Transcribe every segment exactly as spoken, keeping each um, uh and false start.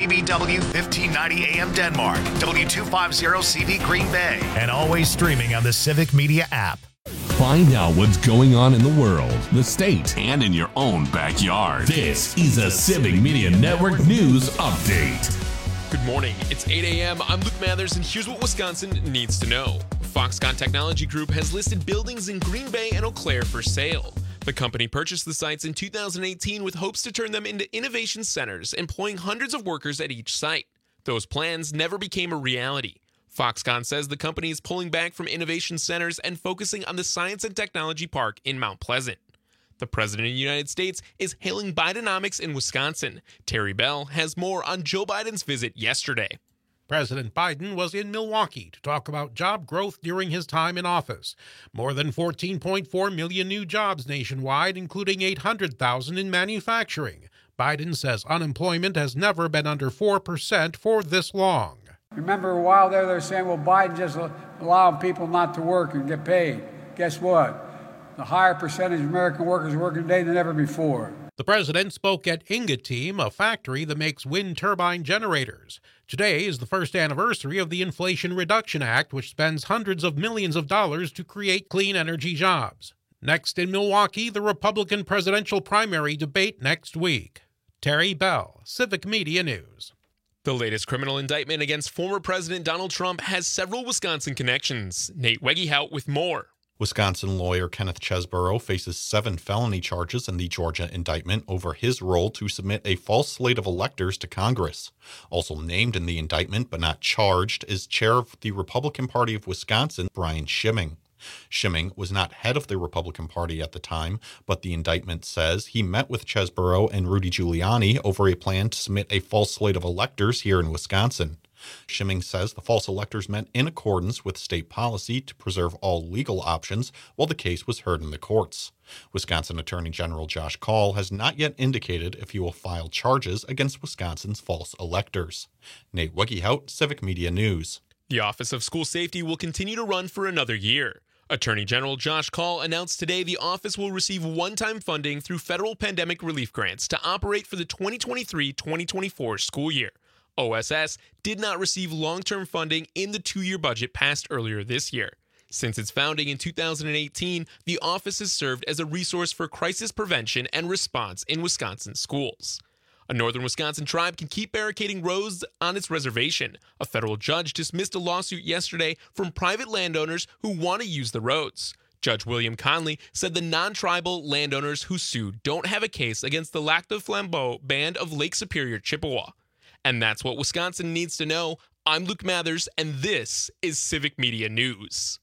B W fifteen ninety A M Denmark, W two fifty C V Green Bay, and always streaming on the Civic Media app. Find out what's going on in the world, the state, and in your own backyard. This is a Civic Media Network News Update. Good morning. It's eight a.m. I'm Luke Mathers, and here's what Wisconsin needs to know. Foxconn Technology Group has listed buildings in Green Bay and Eau Claire for sale. The company purchased the sites in two thousand eighteen with hopes to turn them into innovation centers, employing hundreds of workers at each site. Those plans never became a reality. Foxconn says the company is pulling back from innovation centers and focusing on the Science and Technology Park in Mount Pleasant. The President of the United States is hailing Bidenomics in Wisconsin. Terry Bell has more on Joe Biden's visit yesterday. President Biden was in Milwaukee to talk about job growth during his time in office. More than fourteen point four million new jobs nationwide, including eight hundred thousand in manufacturing. Biden says unemployment has never been under four percent for this long. Remember a while there they were saying, well, Biden just allowing people not to work and get paid. Guess what? The higher percentage of American workers are working today than ever before. The president spoke at Ingeteam, a factory that makes wind turbine generators. Today is the first anniversary of the Inflation Reduction Act, which spends hundreds of millions of dollars to create clean energy jobs. Next in Milwaukee, the Republican presidential primary debate next week. Terry Bell, Civic Media News. The latest criminal indictment against former President Donald Trump has several Wisconsin connections. Nate Wegehout with more. Wisconsin lawyer Kenneth Chesborough faces seven felony charges in the Georgia indictment over his role to submit a false slate of electors to Congress. Also named in the indictment but not charged is chair of the Republican Party of Wisconsin, Brian Schimming. Schimming was not head of the Republican Party at the time, but the indictment says he met with Chesborough and Rudy Giuliani over a plan to submit a false slate of electors here in Wisconsin. Schimming says the false electors met in accordance with state policy to preserve all legal options while the case was heard in the courts. Wisconsin Attorney General Josh Kaul has not yet indicated if he will file charges against Wisconsin's false electors. Nate Wegehout, Civic Media News. The Office of School Safety will continue to run for another year. Attorney General Josh Kaul announced today the office will receive one-time funding through federal pandemic relief grants to operate for the twenty twenty-three twenty twenty-four school year. O S S did not receive long-term funding in the two-year budget passed earlier this year. Since its founding in two thousand eighteen, the office has served as a resource for crisis prevention and response in Wisconsin schools. A northern Wisconsin tribe can keep barricading roads on its reservation. A federal judge dismissed a lawsuit yesterday from private landowners who want to use the roads. Judge William Conley said the non-tribal landowners who sued don't have a case against the Lac du Flambeau Band of Lake Superior, Chippewa. And that's what Wisconsin needs to know. I'm Luke Mathers, and this is Civic Media News.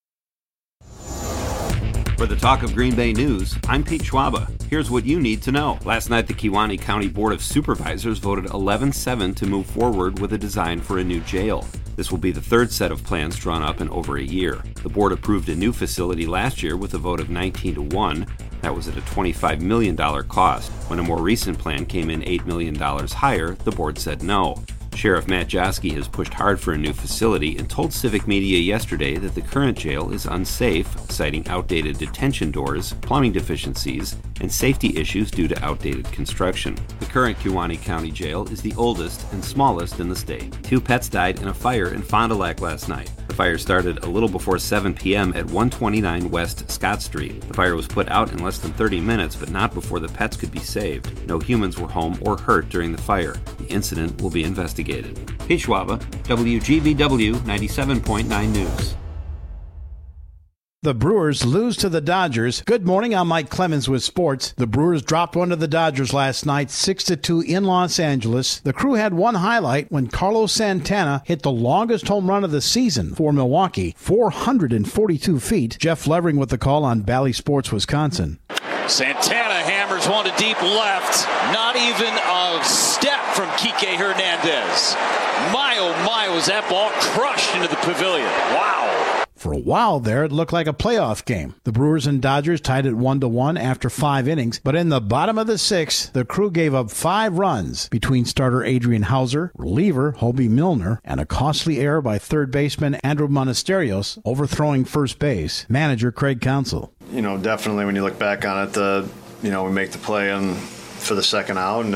For the Talk of Green Bay News, I'm Pete Schwaba. Here's what you need to know. Last night, the Kewaunee County Board of Supervisors voted eleven seven to move forward with a design for a new jail. This will be the third set of plans drawn up in over a year. The board approved a new facility last year with a vote of nineteen to one. That was at a twenty-five million dollars cost. When a more recent plan came in eight million dollars higher, the board said no. Sheriff Matt Joski has pushed hard for a new facility and told Civic Media yesterday that the current jail is unsafe, citing outdated detention doors, plumbing deficiencies, and safety issues due to outdated construction. The current Kewaunee County Jail is the oldest and smallest in the state. Two pets died in a fire in Fond du Lac last night. The fire started a little before seven p.m. at one twenty-nine West Scott Street. The fire was put out in less than thirty minutes, but not before the pets could be saved. No humans were home or hurt during the fire. The incident will be investigated. Pete Schwaba, W G B W ninety-seven point nine News. The Brewers lose to the Dodgers. Good morning, I'm Mike Clemens with sports. The Brewers dropped one to the Dodgers last night, six to two in Los Angeles. The Crew had one highlight when Carlos Santana hit the longest home run of the season for Milwaukee, four hundred forty-two feet. Jeff Levering with the call on Bally Sports, Wisconsin. Santana hammers one to deep left. Not even a step from Kike Hernandez. My, oh my, was that ball crushed into the pavilion. Wow. For a while there, it looked like a playoff game. The Brewers and Dodgers tied at one to one after five innings, but in the bottom of the sixth, the Crew gave up five runs between starter Adrian Hauser, reliever Hobie Milner, and a costly error by third baseman Andrew Monasterios, overthrowing first base. Manager Craig Counsell. You know, definitely when you look back on it, the you know we make the play on for the second out, and it's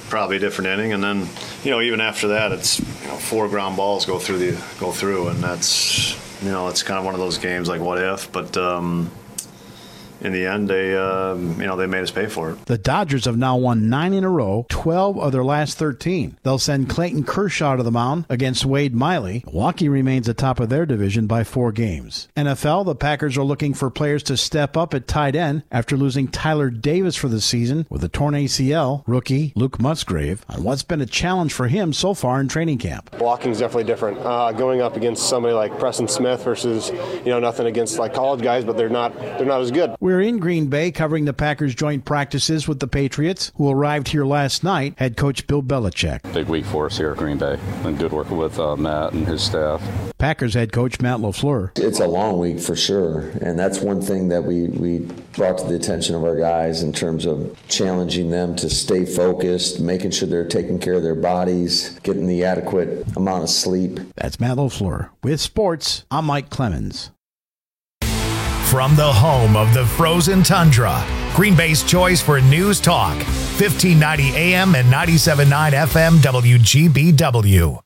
probably a different inning. And then, you know, even after that, it's, you know, four ground balls go through the go through, and that's, you know, it's kind of one of those games like what if, but. Um, In the end, they uh, you know they made us pay for it. The Dodgers have now won nine in a row, twelve of their last thirteen. They'll send Clayton Kershaw to the mound against Wade Miley. Milwaukee remains atop of their division by four games. N F L, the Packers are looking for players to step up at tight end after losing Tyler Davis for the season with a torn A C L. Rookie Luke Musgrave on what's been a challenge for him so far in training camp. Blocking is definitely different. Uh, going up against somebody like Preston Smith versus, you know, nothing against like college guys, but they're not they're not as good. We're in Green Bay covering the Packers' joint practices with the Patriots, who arrived here last night. Head coach Bill Belichick. Big week for us here at Green Bay, and good working with uh, Matt and his staff. Packers head coach Matt LaFleur. It's a long week for sure, and that's one thing that we, we brought to the attention of our guys in terms of challenging them to stay focused, making sure they're taking care of their bodies, getting the adequate amount of sleep. That's Matt LaFleur. With sports, I'm Mike Clemens. From the home of the frozen tundra, Green Bay's choice for news talk, fifteen ninety A M and ninety-seven point nine F M W G B W.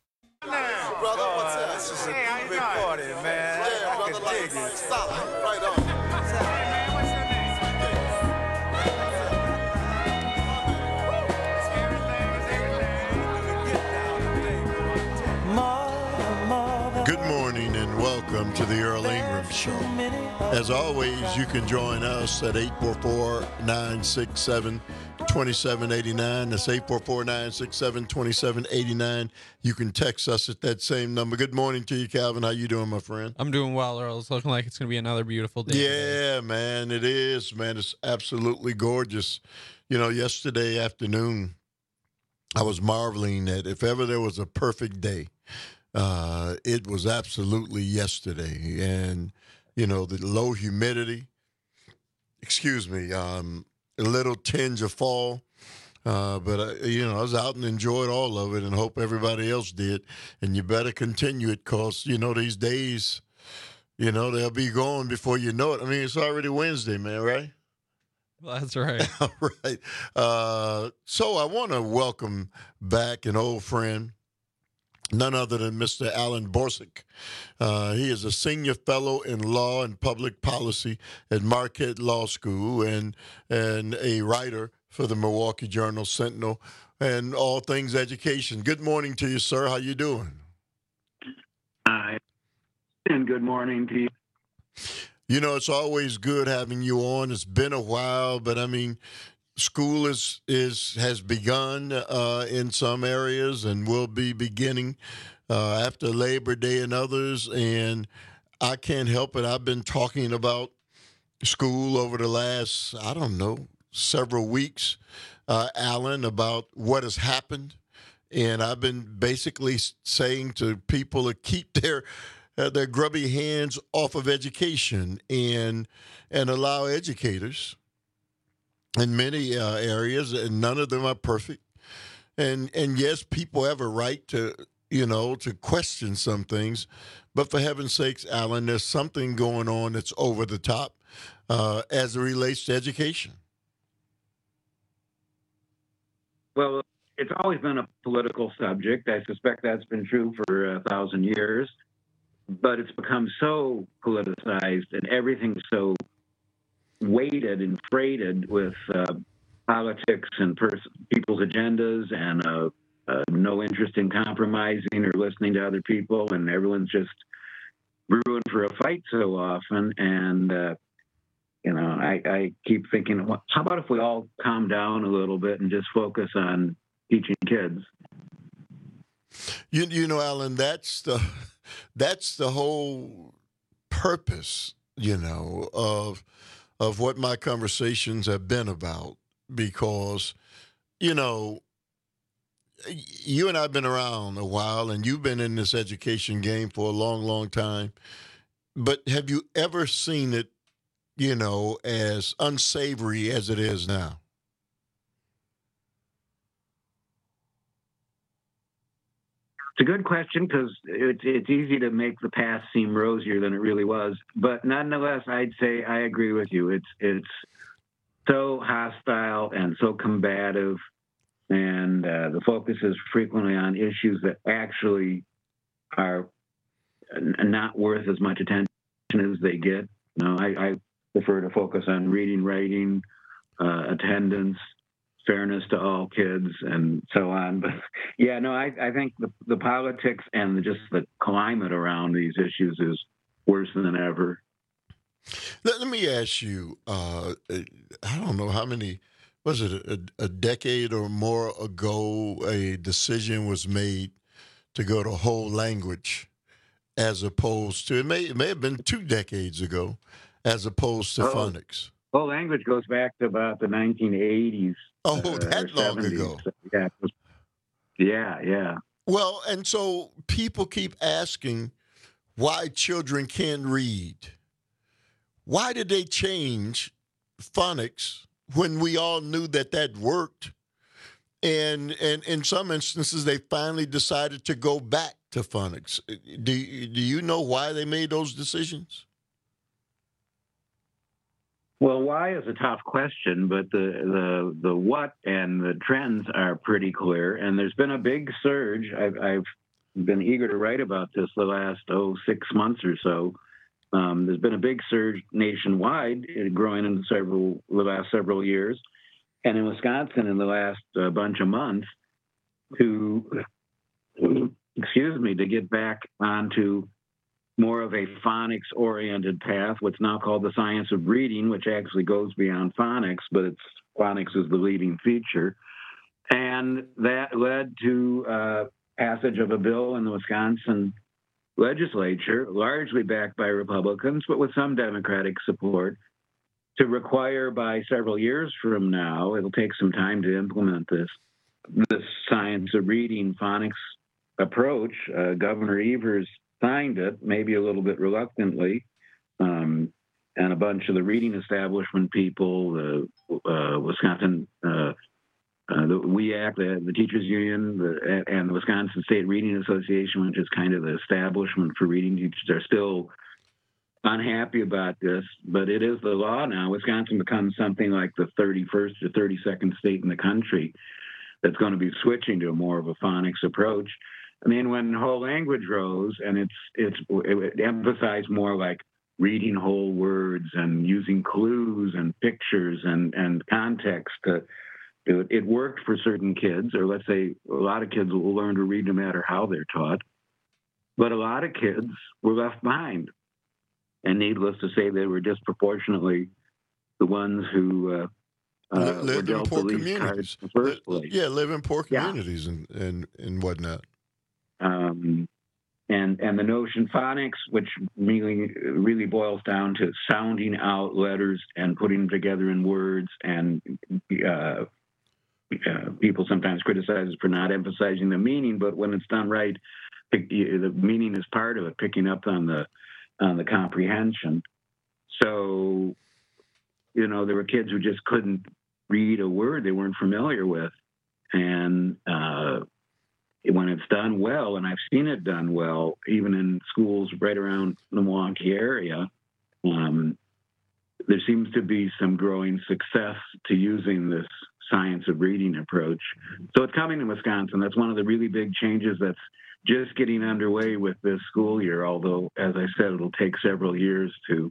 Good morning and welcome to the Earl Ingram Show. As always, you can join us at eight four four, nine six seven, two seven eight nine. That's eight four four, nine six seven, two seven eight nine. You can text us at that same number. Good morning to you, Calvin. How you doing, my friend? I'm doing well, Earl. It's looking like it's going to be another beautiful day. Yeah, today. man, it is, man. It's absolutely gorgeous. You know, yesterday afternoon, I was marveling at if ever there was a perfect day, Uh, it was absolutely yesterday. And, you know, the low humidity, excuse me, um, a little tinge of fall. Uh, but, uh, you know, I was out and enjoyed all of it and hope everybody else did. And you better continue it because, you know, these days, you know, they'll be gone before you know it. I mean, it's already Wednesday, man, right? Well, that's right. All right. Uh, so I want to welcome back an old friend. None other than Mister Alan Borsig. Uh, he is a senior fellow in law and public policy at Marquette Law School and and a writer for the Milwaukee Journal Sentinel and all things education. Good morning to you, sir. How you doing? Hi, and good morning to you. You know, it's always good having you on. It's been a while, but I mean, school is is has begun uh, in some areas and will be beginning uh, after Labor Day and others. And I can't help it. I've been talking about school over the last, I don't know, several weeks, uh, Alan, about what has happened. And I've been basically saying to people to keep their uh, their grubby hands off of education and and allow educators in many uh, areas, and none of them are perfect. And and yes, people have a right to, you know, to question some things. But for heaven's sakes, Alan, there's something going on that's over the top uh, as it relates to education. Well, it's always been a political subject. I suspect that's been true for a thousand years. But it's become so politicized and everything's so weighted and freighted with uh, politics and pers- people's agendas and uh, uh, no interest in compromising or listening to other people, and everyone's just brewing for a fight so often. And uh, you know, I, I keep thinking, well, how about if we all calm down a little bit and just focus on teaching kids? You you know, Alan, that's the that's the whole purpose, you know, of. of what my conversations have been about, because, you know, you and I have been around a while, and you've been in this education game for a long, long time. But have you ever seen it, you know, as unsavory as it is now? It's a good question because it's, it's easy to make the past seem rosier than it really was. But nonetheless, I'd say I agree with you. It's it's so hostile and so combative and uh, the focus is frequently on issues that actually are not worth as much attention as they get. No, I, I prefer to focus on reading, writing, uh, attendance, fairness to all kids, and so on. But yeah, no, I, I think the, the politics and the, just the climate around these issues is worse than ever. Let, let me ask you, uh, I don't know how many, was it a, a decade or more ago, a decision was made to go to whole language as opposed to, it may, it may have been two decades ago, as opposed to oh, phonics. Whole language goes back to about the nineteen eighties. Oh, uh, that long ago. So, yeah, it was, yeah, yeah. Well, and so people keep asking why children can't read. Why did they change phonics when we all knew that that worked? And and in some instances, they finally decided to go back to phonics. Do, do you know why they made those decisions? Well, why is a tough question, but the, the the what and the trends are pretty clear. And there's been a big surge. I've, I've been eager to write about this the last, oh, six months or so. Um, there's been a big surge nationwide, growing in several the last several years, and in Wisconsin in the last uh, bunch of months, to excuse me, to get back onto more of a phonics-oriented path, what's now called the science of reading, which actually goes beyond phonics, but it's phonics is the leading feature, and that led to uh, passage of a bill in the Wisconsin legislature, largely backed by Republicans, but with some Democratic support, to require by several years from now, it'll take some time to implement this, this science of reading phonics approach. Uh, Governor Evers signed it, maybe a little bit reluctantly, um, and a bunch of the reading establishment people, the uh, Wisconsin uh, Uh, the W E A C, the, the teachers union, the, and the Wisconsin State Reading Association, which is kind of the establishment for reading teachers, are still unhappy about this, but it is the law now. Wisconsin becomes something like the thirty-first or thirty-second state in the country that's going to be switching to more of a phonics approach. I mean, when whole language rose, and it's it's it emphasized more like reading whole words and using clues and pictures and and context to It worked for certain kids, or let's say a lot of kids will learn to read no matter how they're taught. But a lot of kids were left behind. And needless to say, they were disproportionately the ones who uh, uh, live were dealt in poor the least communities. cards in the first place. Yeah, live in poor Yeah. communities and, and, and whatnot. Um, and and the notion phonics, which really really boils down to sounding out letters and putting them together in words, and uh, uh, people sometimes criticize us for not emphasizing the meaning, but when it's done right, pick, the meaning is part of it, picking up on the on the comprehension. So, you know, there were kids who just couldn't read a word they weren't familiar with, and uh, when it's done well, and I've seen it done well, even in schools right around the Milwaukee area, um, there seems to be some growing success to using this science of reading approach. So it's coming to Wisconsin. That's one of the really big changes that's just getting underway with this school year, although, as I said, it'll take several years to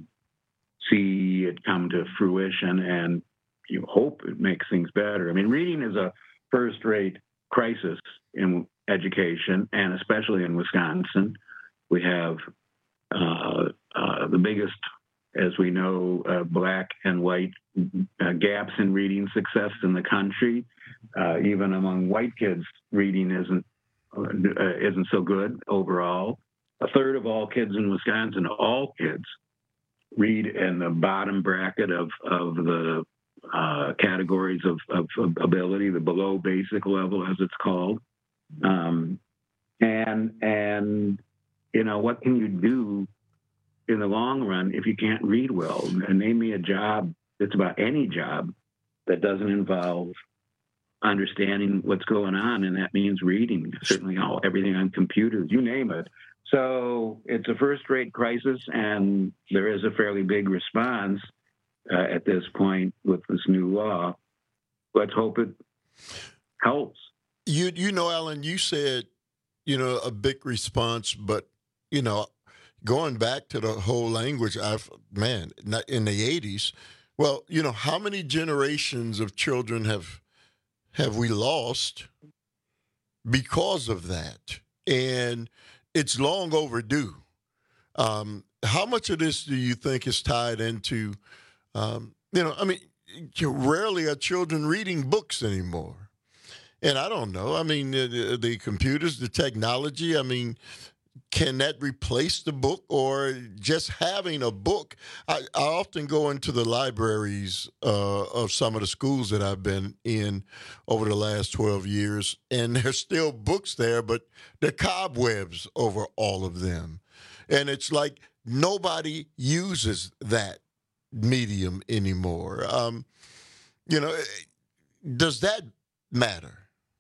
see it come to fruition, and you hope it makes things better. I mean, reading is a first-rate crisis in education, and especially in Wisconsin. We have uh, uh, the biggest, as we know, uh, black and white uh, gaps in reading success in the country. Uh, even among white kids, reading isn't uh, isn't so good overall. A third of all kids in Wisconsin, all kids, read in the bottom bracket of of the uh, categories of, of, of ability, the below basic level, as it's called. Um, and, and, you know, what can you do in the long run if you can't read well? And name me a job that's about any job that doesn't involve understanding what's going on, and that means reading. Certainly all everything on computers, you name it. So it's a first-rate crisis, and there is a fairly big response uh, at this point with this new law. Let's hope it helps. You you know, Alan, you said, you know, a big response, but, you know, going back to the whole language, I've, man, not in the eighties, well, you know, how many generations of children have have we lost because of that? And it's long overdue. Um, how much of this do you think is tied into, um, you know, I mean, rarely are children reading books anymore. And I don't know. I mean, the, the computers, the technology, I mean, can that replace the book, or just having a book? I, I often go into the libraries uh, of some of the schools that I've been in over the last twelve years, and there's still books there, but there are cobwebs over all of them. And it's like nobody uses that medium anymore. Um, you know, does that matter?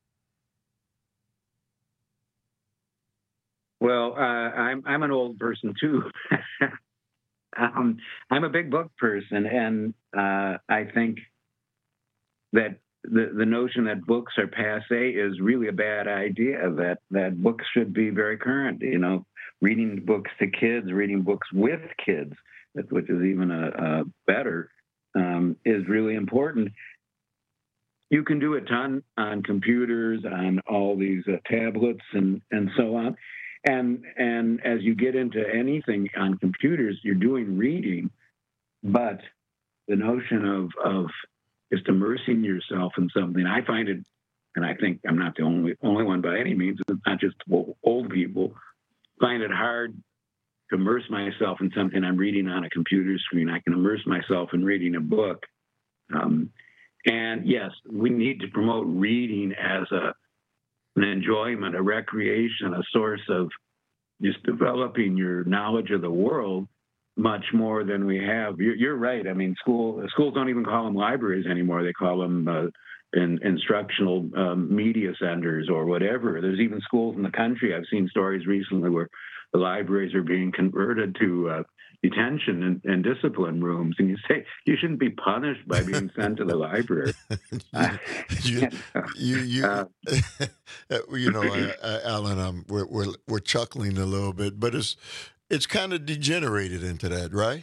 Well, uh, I'm I'm an old person too. um, I'm a big book person, and uh, I think that the the notion that books are passé is really a bad idea. That that books should be very current. You know, reading books to kids, reading books with kids, which is even a, a better, um, is really important. You can do a ton on computers, on all these uh, tablets, and and so on. And and as you get into anything on computers, you're doing reading, but the notion of of just immersing yourself in something, I find it, and I think I'm not the only only one by any means. It's not just old people find it hard to immerse myself in something I'm reading on a computer screen. I can immerse myself in reading a book. Um, and yes, we need to promote reading as a an enjoyment, a recreation, a source of just developing your knowledge of the world much more than we have. You're, you're right. I mean, school schools don't even call them libraries anymore. They call them uh, in, instructional um, media centers or whatever. There's even schools in the country. I've seen stories recently where the libraries are being converted to uh, detention and, and discipline rooms, and you say you shouldn't be punished by being sent to the library. you, you, you, uh, you know, uh, Alan, um, we're, we're we're chuckling a little bit, but it's it's kind of degenerated into that, right?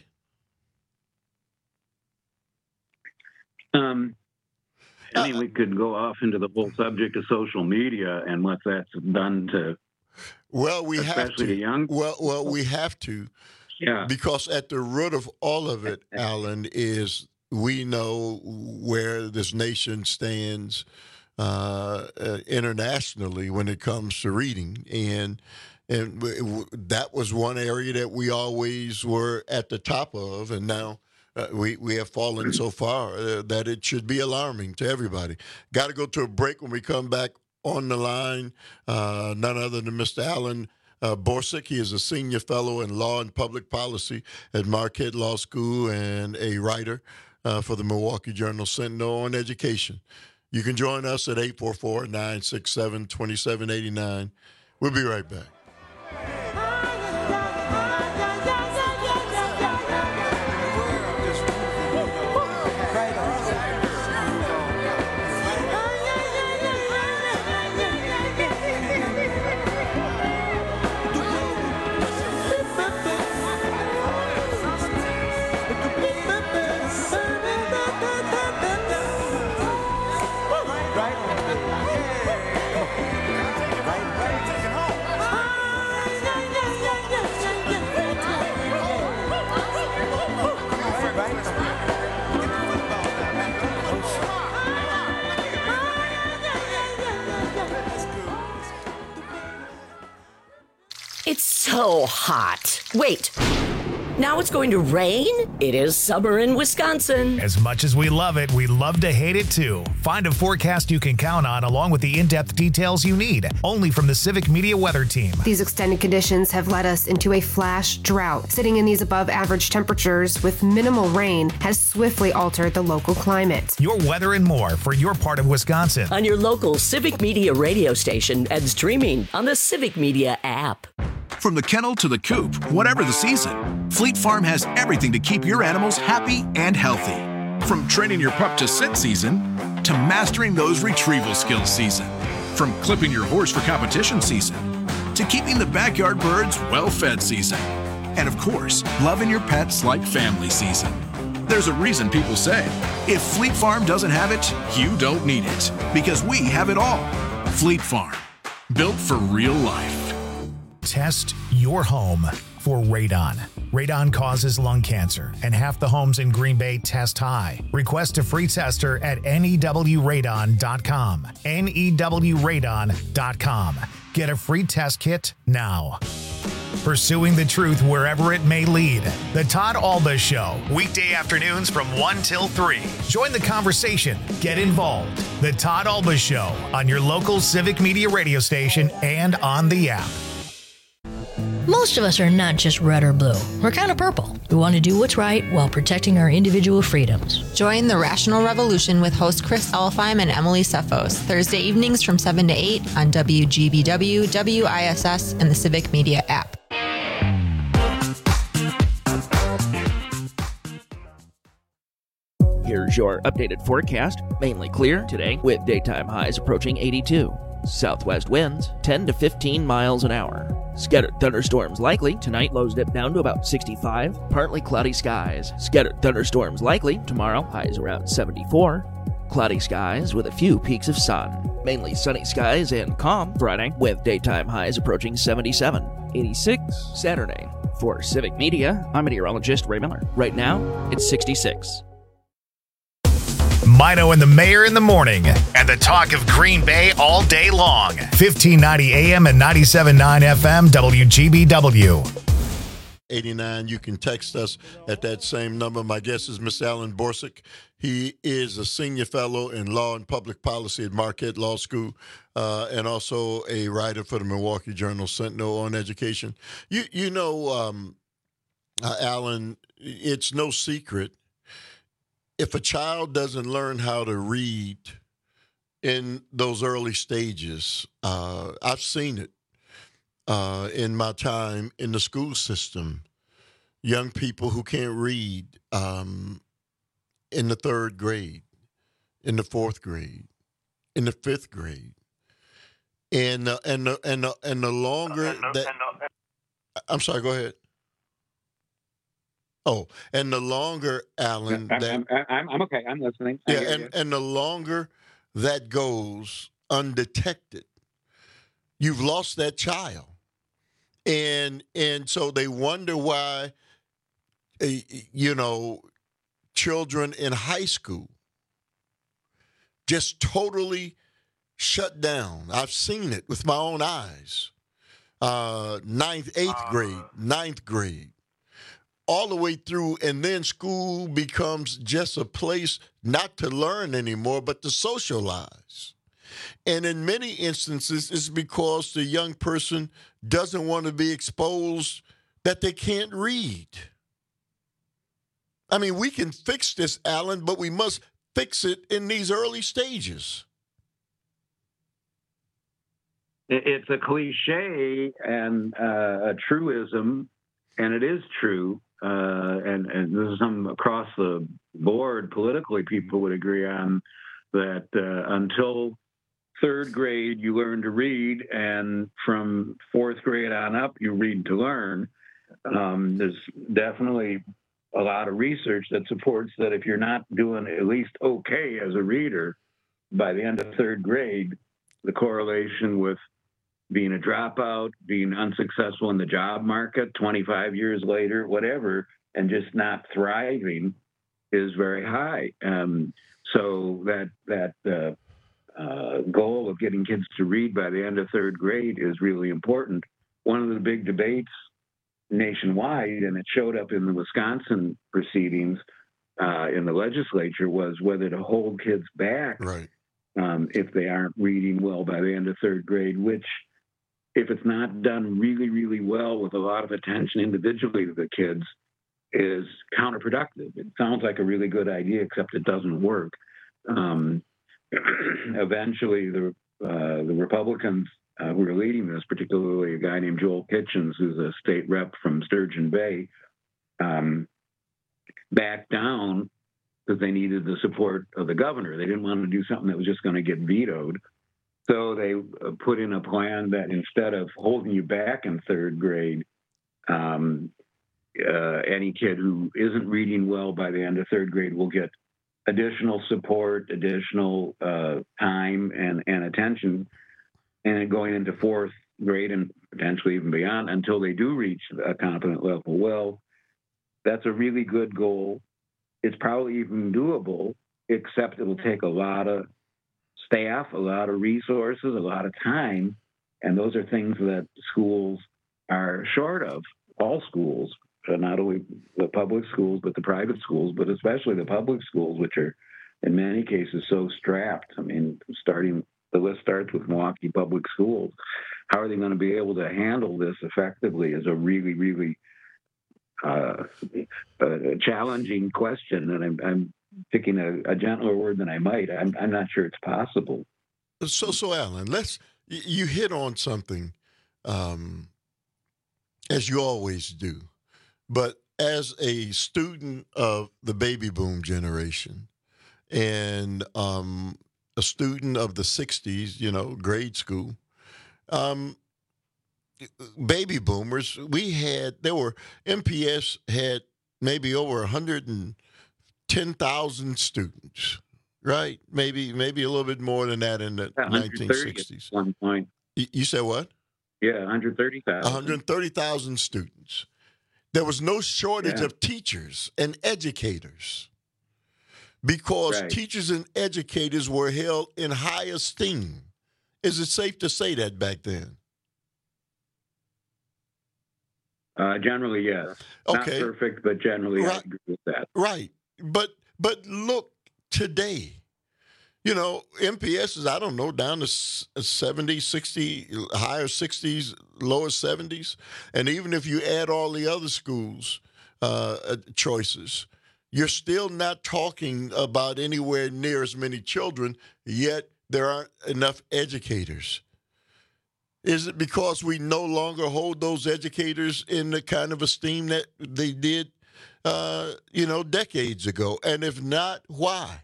Um, I mean, we could go off into the whole subject of social media and what that's done to. Well, we have to. The young well, well, we have to. Yeah. Because at the root of all of it, Alan, is we know where this nation stands uh, uh, internationally when it comes to reading, and and w- w- that was one area that we always were at the top of, and now. Uh, we, we have fallen so far uh, that it should be alarming to everybody. Got to go to a break. When we come back on the line, uh, none other than Mister Alan uh, Borsig. He is a senior fellow in law and public policy at Marquette Law School and a writer uh, for the Milwaukee Journal Sentinel on education. You can join us at eight four four, nine six seven, two seven eight nine. We'll be right back. It's so hot. Wait. Now it's going to rain? It is summer in Wisconsin. As much as we love it, we love to hate it too. Find a forecast you can count on along with the in-depth details you need, only from the Civic Media Weather Team. These extended conditions have led us into a flash drought. Sitting in these above average temperatures with minimal rain has swiftly altered the local climate. Your weather and more for your part of Wisconsin. On your local Civic Media radio station and streaming on the Civic Media app. From the kennel to the coop, whatever the season, Fleet Farm has everything to keep your animals happy and healthy. From training your pup to sit season to mastering those retrieval skills season. From clipping your horse for competition season to keeping the backyard birds well-fed season. And of course, loving your pets like family season. There's a reason people say, if Fleet Farm doesn't have it, you don't need it. Because we have it all. Fleet Farm. Built for real life. Test your home for radon. Radon causes lung cancer, and half the homes in Green Bay test high. Request a free tester at N E W radon dot com. N E W radon dot com. Get a free test kit now. Pursuing the truth wherever it may lead. The Todd Alba Show, weekday afternoons from one till three. Join the conversation. Get involved. The Todd Alba Show on your local Civic Media radio station and on the app. Most of us are not just red or blue. We're kind of purple. We want to do what's right while protecting our individual freedoms. Join the Rational Revolution with host Chris Elfheim and Emily Cephos, Thursday evenings from seven to eight on W G B W, W I S S, and the Civic Media app. Here's your updated forecast. Mainly clear today with daytime highs approaching eighty-two. Southwest winds ten to fifteen miles an hour. Scattered thunderstorms likely. Tonight lows dip down to about sixty-five. Partly cloudy skies. Scattered thunderstorms likely. Tomorrow highs around seventy-four. Cloudy skies with a few peaks of sun. Mainly sunny skies and calm Friday with daytime highs approaching seventy-seven. eighty-six Saturday. For Civic Media, I'm meteorologist Ray Miller. Right now, it's sixty-six. Mino and the Mayor in the morning, and the talk of Green Bay all day long. fifteen ninety A M and ninety-seven point nine F M, W G B W. eighty-nine, you can text us at that same number. My guest is Mister Alan Borsuk. He is a senior fellow in law and public policy at Marquette Law School, uh, and also a writer for the Milwaukee Journal Sentinel on education. You, you know, um, uh, Alan, it's no secret. If a child doesn't learn how to read in those early stages, uh, I've seen it uh, in my time in the school system. Young people who can't read um, in the third grade, in the fourth grade, in the fifth grade, and uh, and the, and the, and the longer and the, that, and the, I'm sorry, go ahead. Oh, and the longer, Alan, I'm, that, I'm, I'm, I'm okay. I'm listening. yeah, and, and the longer that goes undetected, you've lost that child, and and so they wonder why, uh, you know, children in high school just totally shut down. I've seen it with my own eyes. Uh, ninth, eighth uh, grade, ninth grade. All the way through, and then school becomes just a place not to learn anymore, but to socialize. And in many instances, it's because the young person doesn't want to be exposed that they can't read. I mean, we can fix this, Alan, but we must fix it in these early stages. It's a cliche and uh, a truism, and it is true. Uh, and, and this is something across the board politically people would agree on, that uh, until third grade you learn to read, and from fourth grade on up you read to learn. Um, there's definitely a lot of research that supports that if you're not doing at least okay as a reader by the end of third grade, the correlation with being a dropout, being unsuccessful in the job market twenty-five years later, whatever, and just not thriving is very high. Um, so that that uh, uh, goal of getting kids to read by the end of third grade is really important. One of the big debates nationwide, and it showed up in the Wisconsin proceedings uh, in the legislature, was whether to hold kids back right. um, if they aren't reading well by the end of third grade, which, if it's not done really, really well with a lot of attention individually to the kids, is counterproductive. It sounds like a really good idea, except it doesn't work. Um, eventually, the uh, the Republicans uh, who are leading this, particularly a guy named Joel Kitchens, who's a state rep from Sturgeon Bay, um, backed down because they needed the support of the governor. They didn't want to do something that was just going to get vetoed. So they put in a plan that instead of holding you back in third grade, um, uh, any kid who isn't reading well by the end of third grade will get additional support, additional uh, time and, and attention, and going into fourth grade and potentially even beyond until they do reach a competent level. Well, that's a really good goal. It's probably even doable, except it'll take a lot of staff, a lot of resources, a lot of time, and those are things that schools are short of, all schools, not only the public schools, but the private schools, but especially the public schools, which are in many cases so strapped. I mean, starting, the list starts with Milwaukee Public Schools. How are they going to be able to handle this effectively is a really, really uh, a challenging question, and I'm, I'm picking a, a gentler word than I might. I'm, I'm not sure it's possible. So, so Alan, let's you hit on something, um, as you always do. But as a student of the baby boom generation, and um, a student of the sixties, you know, grade school, um, baby boomers, we had there were M P S had maybe over one hundred and ten thousand students, right? Maybe maybe a little bit more than that in the nineteen sixties. At one point. You, you said what? Yeah, one hundred thirty thousand. one hundred thirty thousand students. There was no shortage yeah. of teachers and educators because right. teachers and educators were held in high esteem. Is it safe to say that back then? Uh, generally, yes. Okay. Not perfect, but generally right. I agree with that. Right. But but look today, you know, M P S is, I don't know, down to seventy, sixty, higher sixties, lower seventies. And even if you add all the other schools' uh, choices, you're still not talking about anywhere near as many children, yet there aren't enough educators. Is it because we no longer hold those educators in the kind of esteem that they did, uh, you know, decades ago? And if not, why?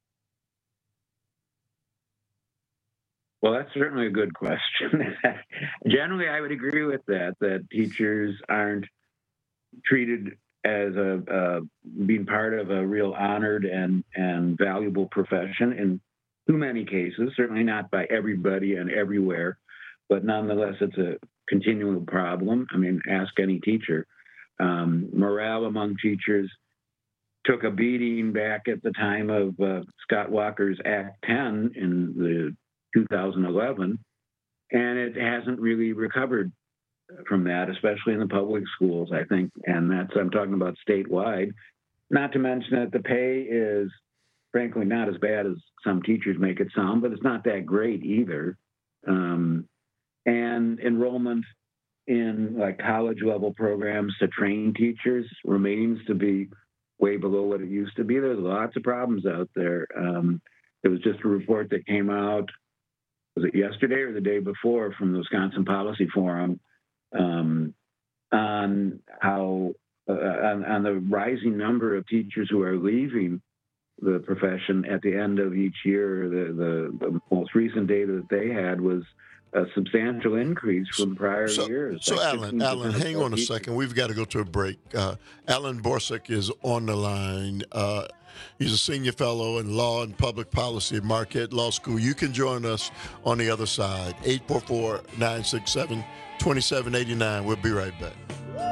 Well, that's certainly a good question. Generally, I would agree with that, that teachers aren't treated as a uh, being part of a real honored and, and valuable profession in too many cases, certainly not by everybody and everywhere, but nonetheless, it's a continual problem. I mean, ask any teacher. Um, morale among teachers took a beating back at the time of uh, Scott Walker's Act ten in the two thousand eleven, and it hasn't really recovered from that, especially in the public schools, I think. And that's, I'm talking about statewide. Not to mention that the pay is, frankly, not as bad as some teachers make it sound, but it's not that great either. Um, and enrollment in like college level programs to train teachers remains to be way below what it used to be. There's lots of problems out there. Um, there was just a report that came out, was it yesterday or the day before, from the Wisconsin Policy Forum um, on how uh, on, on the rising number of teachers who are leaving the profession at the end of each year. The, the, the most recent data that they had was a substantial increase from prior so, years. So, like Alan, Alan, hang on a teachers. second. We've got to go to a break. Uh, Alan Borsuk is on the line. Uh, he's a senior fellow in law and public policy at Marquette Law School. You can join us on the other side, eight four four, nine six seven, two seven eight nine. We'll be right back.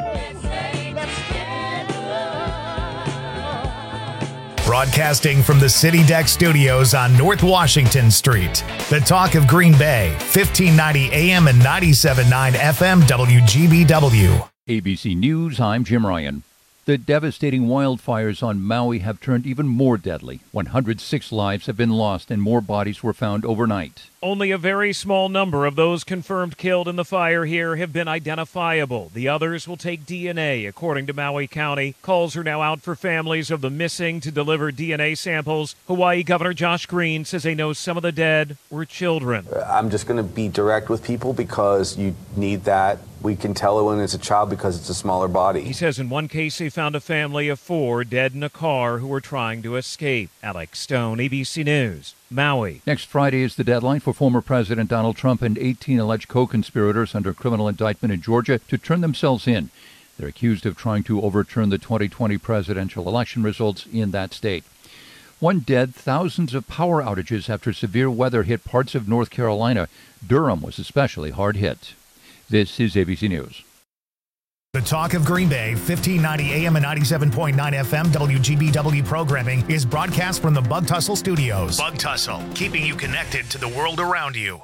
Broadcasting from the City Deck Studios on North Washington Street. The talk of Green Bay, fifteen ninety A M and ninety-seven point nine F M W G B W. A B C News, I'm Jim Ryan. The devastating wildfires on Maui have turned even more deadly. one hundred six lives have been lost and more bodies were found overnight. Only a very small number of those confirmed killed in the fire here have been identifiable. The others will take D N A, according to Maui County. Calls are now out for families of the missing to deliver D N A samples. Hawaii Governor Josh Green says they know some of the dead were children. I'm just going to be direct with people because you need that we can tell when it's a child because it's a smaller body. He says in one case they found a family of four dead in a car who were trying to escape. Alex Stone, A B C News, Maui. Next Friday is the deadline for former President Donald Trump and eighteen alleged co-conspirators under criminal indictment in Georgia to turn themselves in. They're accused of trying to overturn the twenty twenty presidential election results in that state. One dead, thousands of power outages after severe weather hit parts of North Carolina. Durham was especially hard hit. This is A B C News. The Talk of Green Bay, fifteen ninety A M and ninety-seven point nine F M W G B W programming is broadcast from the Bug Tussle Studios. Bug Tussle, keeping you connected to the world around you.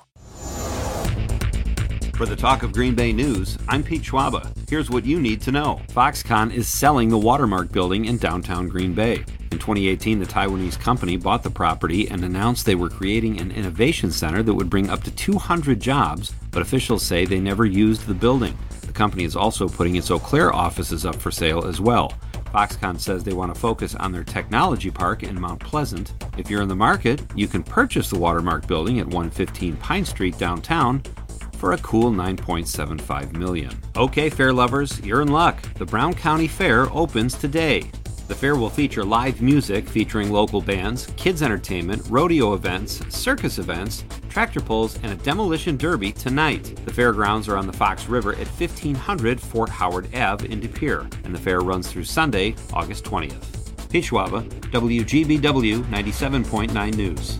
For the Talk of Green Bay News, I'm Pete Schwaba. Here's what you need to know. Foxconn is selling the Watermark building in downtown Green Bay. In twenty eighteen, the Taiwanese company bought the property and announced they were creating an innovation center that would bring up to two hundred jobs, but officials say they never used the building. The company is also putting its Eau Claire offices up for sale as well. Foxconn says they want to focus on their technology park in Mount Pleasant. If you're in the market, you can purchase the Watermark building at one fifteen Pine Street downtown for a cool nine point seven five million dollars. Okay, fair lovers, you're in luck. The Brown County Fair opens today. The fair will feature live music featuring local bands, kids entertainment, rodeo events, circus events, tractor pulls, and a demolition derby tonight. The fairgrounds are on the Fox River at fifteen hundred Fort Howard Avenue in De Pere, and the fair runs through Sunday, August twentieth. Pete Schwaba, W G B W ninety-seven point nine News.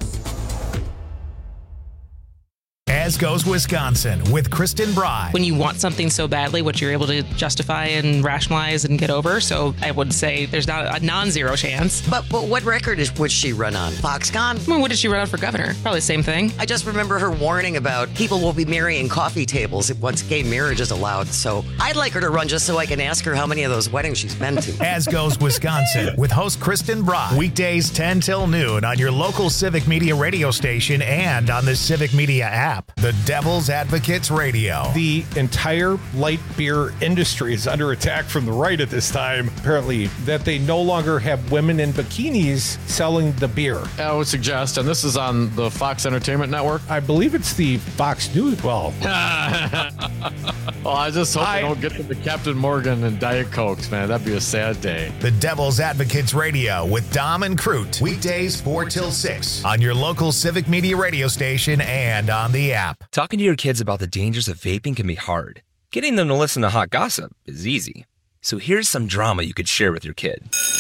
As Goes Wisconsin with Kristen Bry. When you want something so badly, what you're able to justify and rationalize and get over. So I would say there's not a non-zero chance. But but what record is would she run on? Foxconn? I mean, what did she run on for governor? Probably the same thing. I just remember her warning about people will be marrying coffee tables once gay marriage is allowed. So I'd like her to run just so I can ask her how many of those weddings she's been to. As Goes Wisconsin with host Kristen Bry. Weekdays ten till noon on your local Civic Media radio station and on the Civic Media app. The Devil's Advocates Radio. The entire light beer industry is under attack from the right at this time, apparently, that they no longer have women in bikinis selling the beer. I would suggest, and this is on the Fox Entertainment Network? I believe it's the Fox News. Well, well I just hope I, they don't get to the Captain Morgan and Diet Cokes, man. That'd be a sad day. The Devil's Advocates Radio with Dom and Crute. Weekdays four till six on your local Civic Media radio station and on the app. Talking to your kids about the dangers of vaping can be hard. Getting them to listen to hot gossip is easy. So here's some drama you could share with your kid.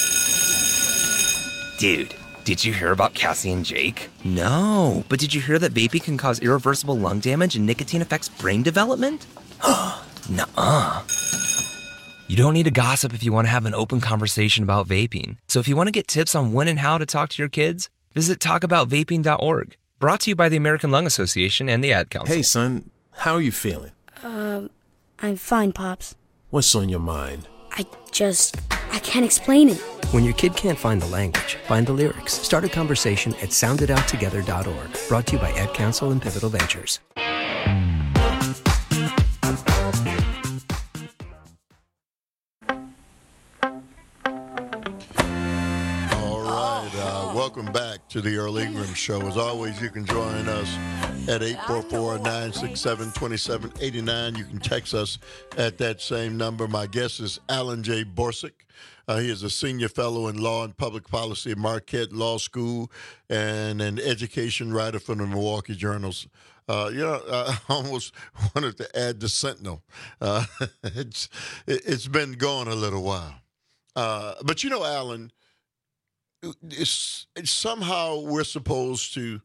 Dude, did you hear about Cassie and Jake? No, but did you hear that vaping can cause irreversible lung damage and nicotine affects brain development? Nuh-uh. You don't need to gossip if you want to have an open conversation about vaping. So if you want to get tips on when and how to talk to your kids, visit talk about vaping dot org. Brought to you by the American Lung Association and the Ad Council. Hey, son, how are you feeling? Um, I'm fine, Pops. What's on your mind? I just, I can't explain it. When your kid can't find the language, find the lyrics. Start a conversation at sound it out together dot org. Brought to you by Ad Council and Pivotal Ventures. Welcome back to the Earl Ingram Show. As always, you can join us at eight four four, nine six seven, two seven eight nine. You can text us at that same number. My guest is Alan J. Borsig. Uh, he is a senior fellow in law and public policy at Marquette Law School and an education writer for the Milwaukee Journals. Uh, you know, I almost wanted to add the Sentinel. Uh, it's It's been going a little while. Uh, but, you know, Alan, It's, it's somehow we're supposed to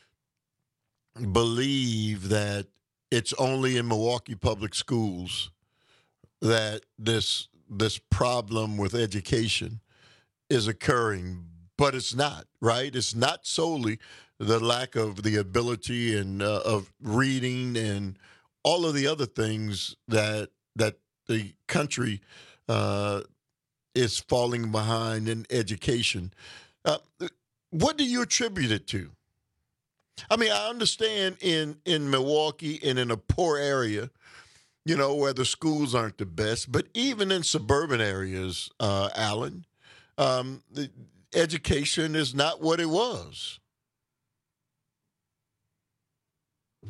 believe that it's only in Milwaukee public schools that this this problem with education is occurring, but it's not, right? It's not solely the lack of the ability and uh, of reading and all of the other things that that the country uh, is falling behind in education. Uh, what do you attribute it to? I mean, I understand in, in Milwaukee and in a poor area, you know, where the schools aren't the best, but even in suburban areas, uh, Alan, um, the education is not what it was.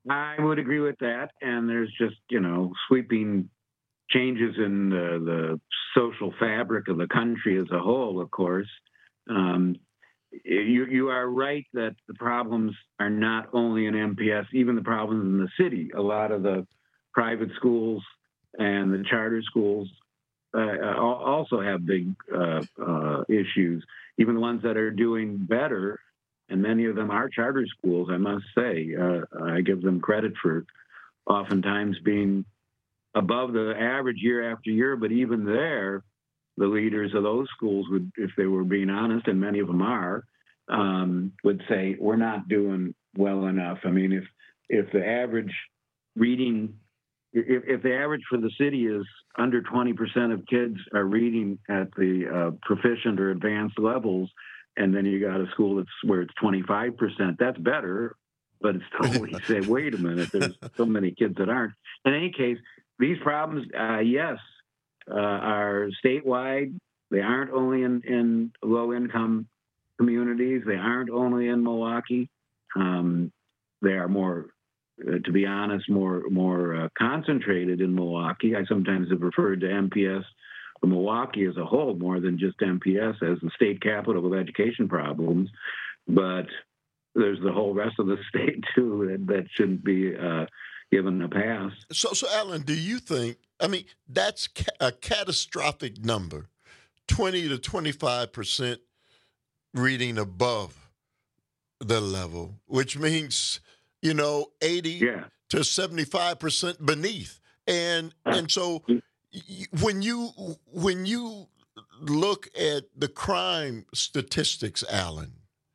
I would agree with that. And there's just, you know, sweeping changes in the, the social fabric of the country as a whole, of course. Um, you, you are right that the problems are not only in M P S, even the problems in the city. A lot of the private schools and the charter schools uh, also have big uh, uh, issues, even the ones that are doing better. And many of them are charter schools, I must say. Uh, I give them credit for oftentimes being above the average year after year, but even there, the leaders of those schools would, if they were being honest, and many of them are, um, would say, we're not doing well enough. I mean, if if the average reading, if, if the average for the city is under twenty percent of kids are reading at the uh, proficient or advanced levels, and then you got a school that's where it's twenty-five percent, that's better, but it's totally say, wait a minute, there's so many kids that aren't. In any case, these problems, uh, yes, uh, are statewide. They aren't only in, in low-income communities. They aren't only in Milwaukee. Um, they are more, uh, to be honest, more more uh, concentrated in Milwaukee. I sometimes have referred to M P S or Milwaukee as a whole more than just M P S as the state capital of education problems. But there's the whole rest of the state, too, that, that shouldn't be uh, given a pass. So, so Alan, do you think, I mean, that's ca- a catastrophic number, twenty to twenty-five percent reading above the level, which means, you know, eighty yeah. to seventy-five percent beneath. And and so when you when you look at the crime statistics, Alan,